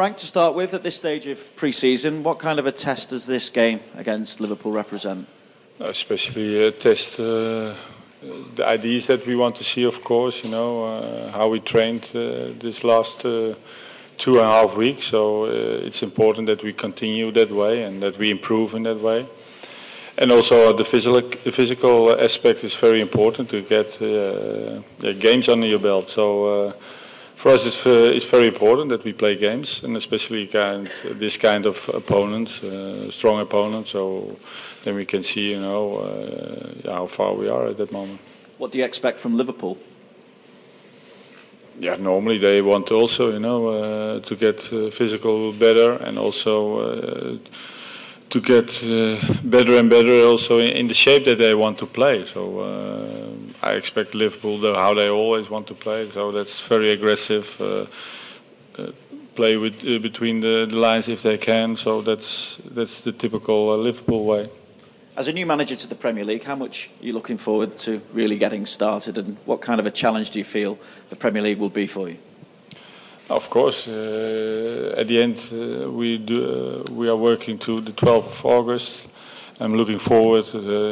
Frank, to start with, at this stage of pre-season, what kind of a test does this game against Liverpool represent? Especially test the ideas that we want to see, of course, how we trained this last 2.5 weeks. So it's important that we continue that way and that we improve in that way. And also the physical aspect is very important to get games under your belt. So for us it's very important that we play games, and especially this kind of opponent, strong opponent. So then we can see how far we are at that moment. What do you expect from Liverpool? Yeah, normally they want also to get physical better, and also to get better and better also in the shape that they want to play. So I expect Liverpool how they always want to play. So that's very aggressive, play between the lines if they can. So that's the typical Liverpool way. As a new manager to the Premier League, how much are you looking forward to really getting started, and what kind of a challenge do you feel the Premier League will be for you? Of course, at the end we are working to the 12th of August. I'm looking forward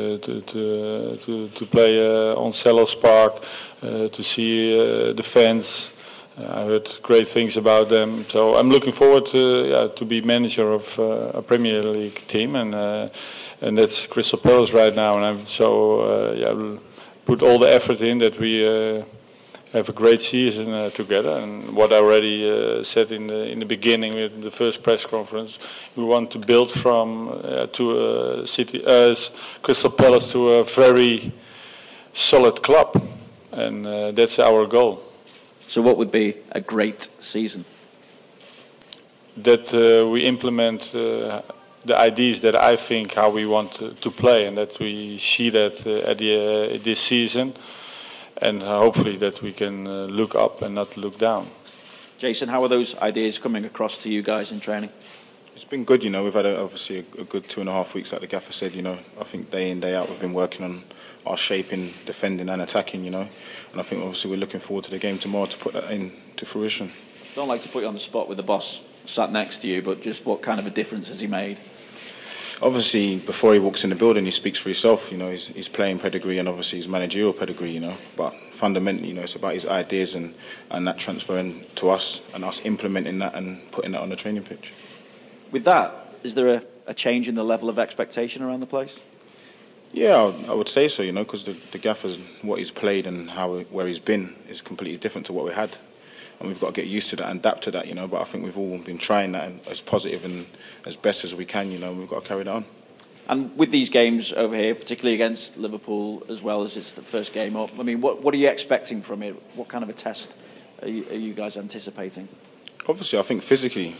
to play on Selhurst Park, to see the fans. I heard great things about them, so I'm looking forward to be manager of a Premier League team, and that's Crystal Palace right now. And I'm so put all the effort in that we have a great season together. And what I already said in the beginning with the first press conference, we want to build from to a city Crystal Palace to a very solid club, and that's our goal. So what would be a great season? That we implement the ideas that I think how we want to play, and that we see that at this season. And hopefully that we can look up and not look down. Jason, how are those ideas coming across to you guys in training? It's been good, We've had obviously a good 2.5 weeks, like the gaffer said, I think day in, day out we've been working on our shaping, defending and attacking, And I think obviously we're looking forward to the game tomorrow to put that into fruition. Don't like to put you on the spot with the boss sat next to you, but just what kind of a difference has he made? Obviously, before he walks in the building, he speaks for himself. His playing pedigree and obviously his managerial pedigree. But fundamentally, it's about his ideas and that transferring to us and us implementing that and putting that on the training pitch. With that, is there a change in the level of expectation around the place? Yeah, I would say so. Because the gaffer's what he's played and where he's been is completely different to what we had. And we've got to get used to that and adapt to that, But I think we've all been trying that as positive and as best as we can, And we've got to carry that on. And with these games over here, particularly against Liverpool, as well as it's the first game up, I mean, what are you expecting from it? What kind of a test are you guys anticipating? Obviously, I think physically,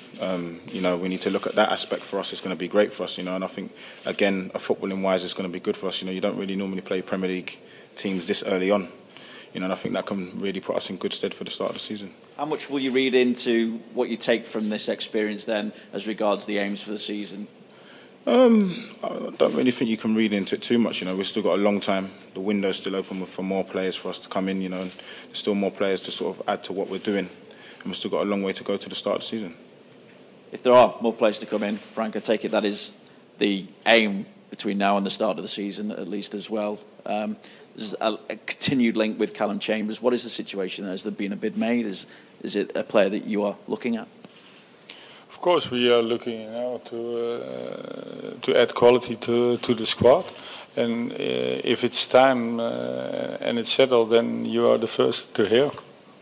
we need to look at that aspect for us. It's going to be great for us, And I think, again, footballing wise, it's going to be good for us. You don't really normally play Premier League teams this early on. And I think that can really put us in good stead for the start of the season. How much will you read into what you take from this experience then as regards the aims for the season? I don't really think you can read into it too much. We've still got a long time. The window's still open for more players for us to come in, and there's still more players to sort of add to what we're doing. And we've still got a long way to go to the start of the season. If there are more players to come in, Frank, I take it that is the aim between now and the start of the season, at least as well. There's a continued link with Callum Chambers. What is the situation there? Has there been a bid made? Is it a player that you are looking at? Of course, we are looking to add quality to the squad. And if it's time and it's settled, then you are the first to hear.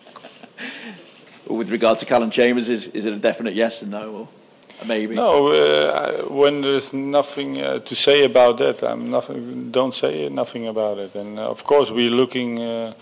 With regard to Callum Chambers, is it a definite yes and no, or a maybe? No, when there's nothing to say about that, don't say nothing about it. And of course, we're looking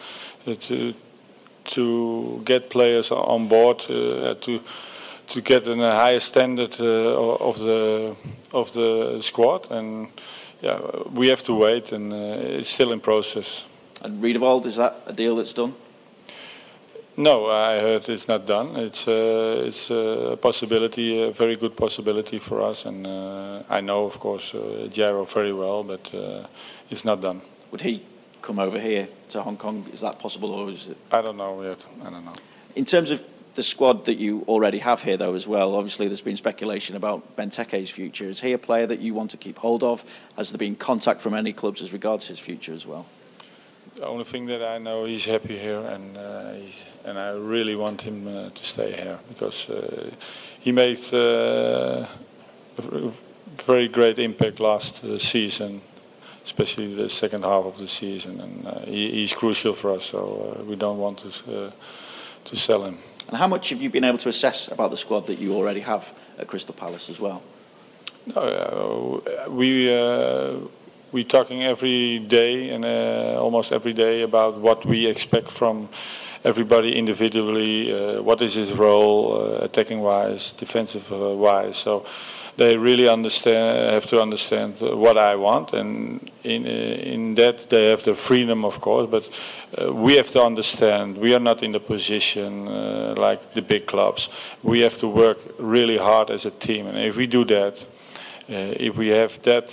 to get players on board to get a higher standard of the squad, and we have to wait, and it's still in process. And Riedewald, is that a deal that's done? No, I heard it's not done. It's a possibility, a very good possibility for us, and I know, of course, Jairo very well, but it's not done. Would he come over here to Hong Kong? Is that possible, or is it? I don't know yet. I don't know. In terms of the squad that you already have here, though, as well, obviously there's been speculation about Benteke's future. Is he a player that you want to keep hold of? Has there been contact from any clubs as regards his future as well? The only thing that I know, he's happy here, and I really want him to stay here, because he made a very great impact last season, especially the second half of the season, and he's crucial for us. So we don't want to sell him. And how much have you been able to assess about the squad that you already have at Crystal Palace as well? No, we're talking every day and almost every day about what we expect from everybody individually. What is his role, attacking-wise, defensive-wise? So they really have to understand what I want, and in that they have the freedom, of course. But we have to understand we are not in the position like the big clubs. We have to work really hard as a team, and if we do that. If we have that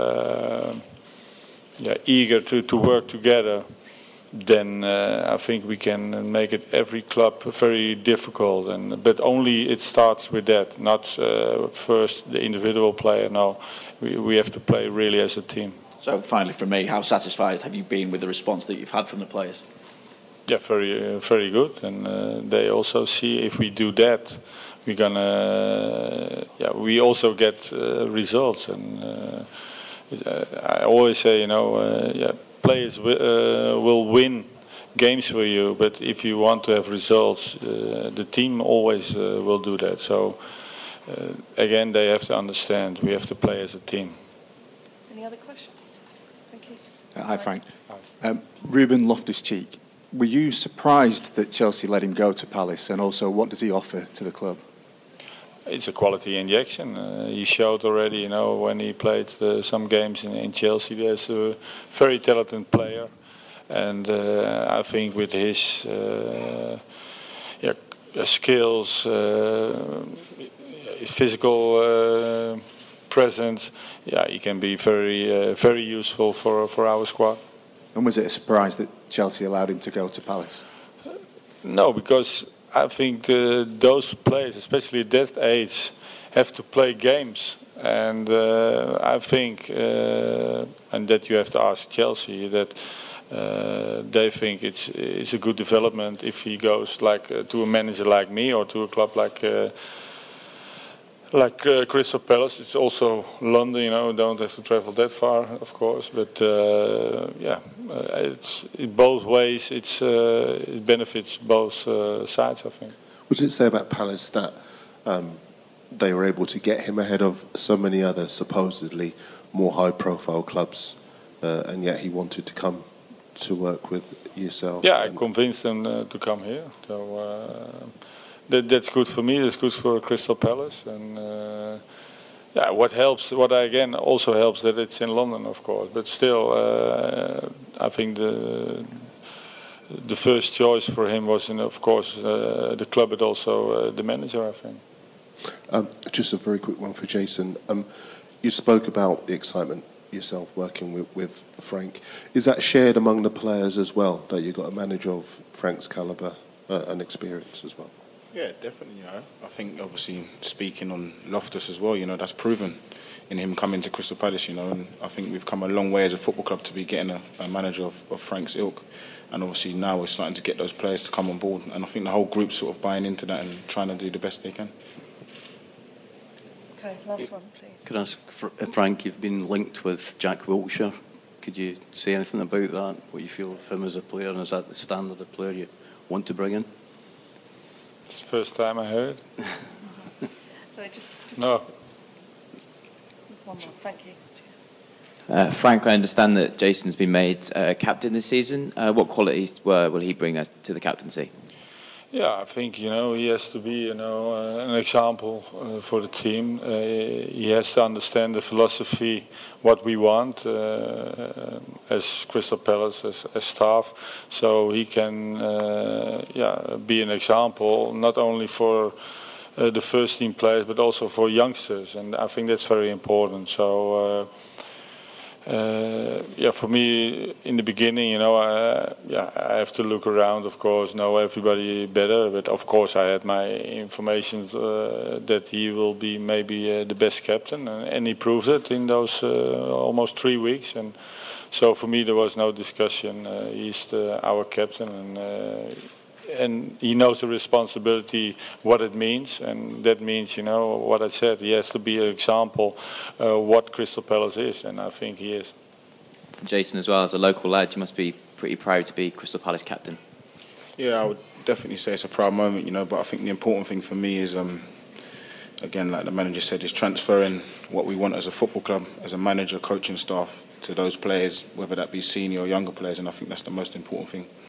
eager to work together, then I think we can make it every club very difficult. But only it starts with that, not first the individual player. No, we have to play really as a team. So finally, from me, how satisfied have you been with the response that you've had from the players? Yeah, very good, and they also see if we do that. We're gonna, we also get results, and I always say, players will win games for you, but if you want to have results, the team always will do that. So again, they have to understand we have to play as a team. Any other questions? Thank you. Hi, Frank. Ruben Loftus-Cheek. Were you surprised that Chelsea let him go to Palace, and also what does he offer to the club? It's a quality injection. He showed already, when he played some games in Chelsea. There's a very talented player, and I think with his skills, physical presence, he can be very useful for our squad. And was it a surprise that Chelsea allowed him to go to Palace? No, because I think those players, especially at that age, have to play games. And I think, and that you have to ask Chelsea, that they think it's a good development if he goes to a manager like me or to a club like Crystal Palace. It's also London, don't have to travel that far, of course. But it's in both ways. It benefits both sides, I think. What did it say about Palace that they were able to get him ahead of so many other supposedly more high-profile clubs, and yet he wanted to come to work with yourself? Yeah, I convinced him to come here. So. That's good for me. That's good for Crystal Palace, and what again also helps that it's in London, of course. But still, I think the first choice for him was, of course, the club, but also the manager, I think. Just a very quick one for Jason. You spoke about the excitement yourself working with Frank. Is that shared among the players as well? That you got a manager of Frank's caliber and experience as well? Yeah, definitely. I think obviously speaking on Loftus as well, that's proven in him coming to Crystal Palace, and I think we've come a long way as a football club to be getting a manager of Frank's ilk, and obviously now we're starting to get those players to come on board, and I think the whole group's sort of buying into that and trying to do the best they can. Okay, last one, please. Could I ask, Frank, you've been linked with Jack Wilshere. Could you say anything about that, what you feel of him as a player, and is that the standard of player you want to bring in? It's the first time I heard. Sorry, just no. One more, thank you. Cheers. Frank, I understand that Jason's been made captain this season. What qualities will he bring us to the captaincy? Yeah, I think he has to be an example for the team. He has to understand the philosophy, what we want as Crystal Palace, as staff, so he can be an example not only for the first team players but also for youngsters, and I think that's very important. So For me, in the beginning, I have to look around, of course, know everybody better. But of course, I had my information that he will be maybe the best captain, and he proved it in those almost 3 weeks. And so for me, there was no discussion. He's our captain, and he knows the responsibility, what it means, and that means, what I said, he has to be an example what Crystal Palace is, and I think he is. Jason, as well, as a local lad, you must be pretty proud to be Crystal Palace captain. Yeah, I would definitely say it's a proud moment, but I think the important thing for me is, again, like the manager said, is transferring what we want as a football club, as a manager, coaching staff, to those players, whether that be senior or younger players, and I think that's the most important thing.